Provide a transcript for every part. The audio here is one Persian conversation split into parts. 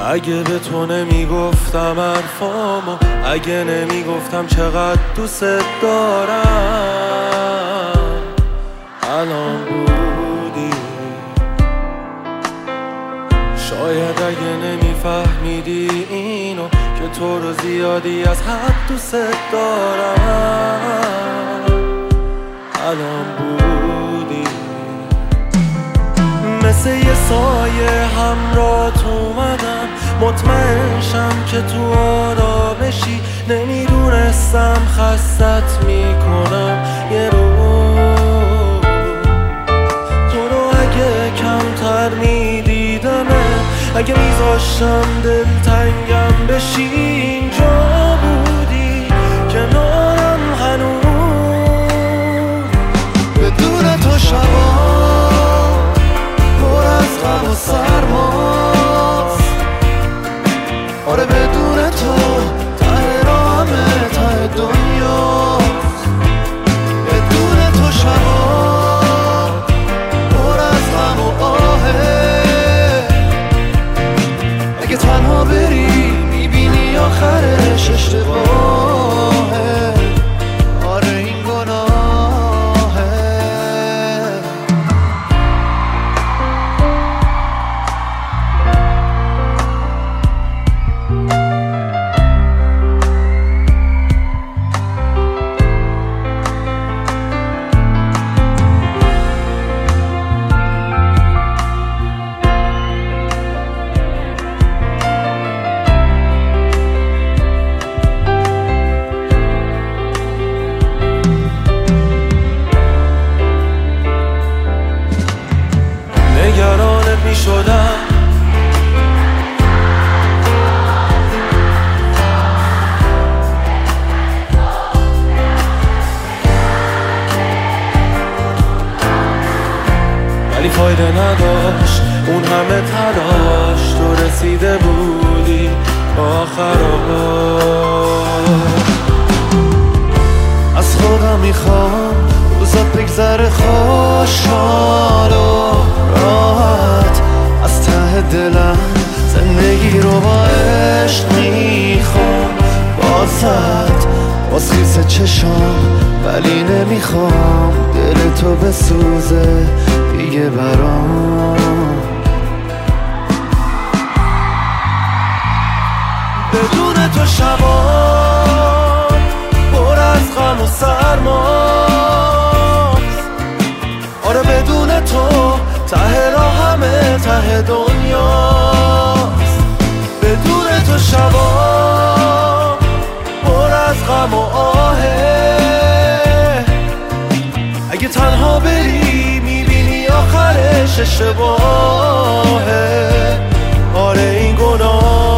اگه به تو نمیگفتم حرفامو، اگه نمیگفتم چقدر دوست دارم، الان بودی. شاید اگه نمیفهمیدی اینو که تو رو زیادی از حد دوست دارم، الان بودی. مثل یه سایه همراهت اومدم، مطمئن شم که تو آرامشی. نمیدونستم خستت میکنم یه روز. تو رو اگه کمتر میدیدمه، اگه میذاشتم دلتنگم بشی، اینجا بودی کنارم هنوز. بدون تو شبا پر از غم و سرماست. آره بدون تو ته راهمه، ته دنیاست. بدون تو شبا پر از غم و آهه. اگه تنها بری میبینی آخرش اشتباهه. آره این گناهه. نگرانت می شدم، ولی فایده نداشت اون همه تلاش. تو رسیده بودی آخرش. از خودم میخوام روزات بگذره خوشحال و راحت. از ته دلم زندگی رو با عشق میخوام بازت، باز خیس چشام، ولی نمیخوام دل تو بسوزه دیگه برام. بدون تو شبا پر از غم و سرماست. آره بدون تو ته راهمه، ته دنیاست. بدون تو شبا پر از غم و آهه. اگه تنها بری میبینی آخرش اشتباهه. آره این گناهه.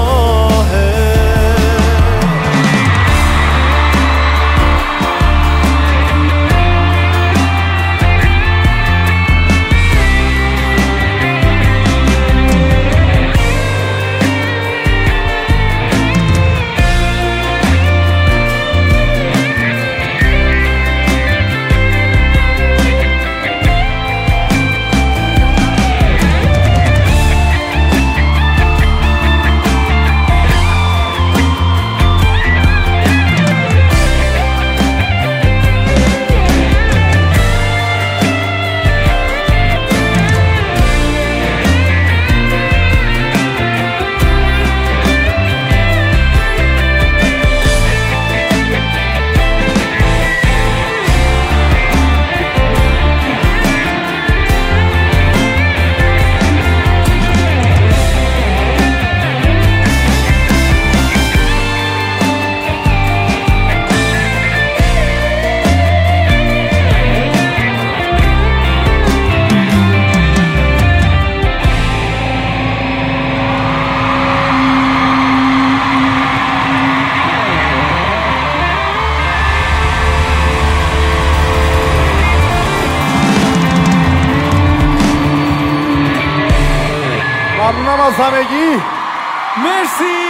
ممنونم از همگی. مرسی.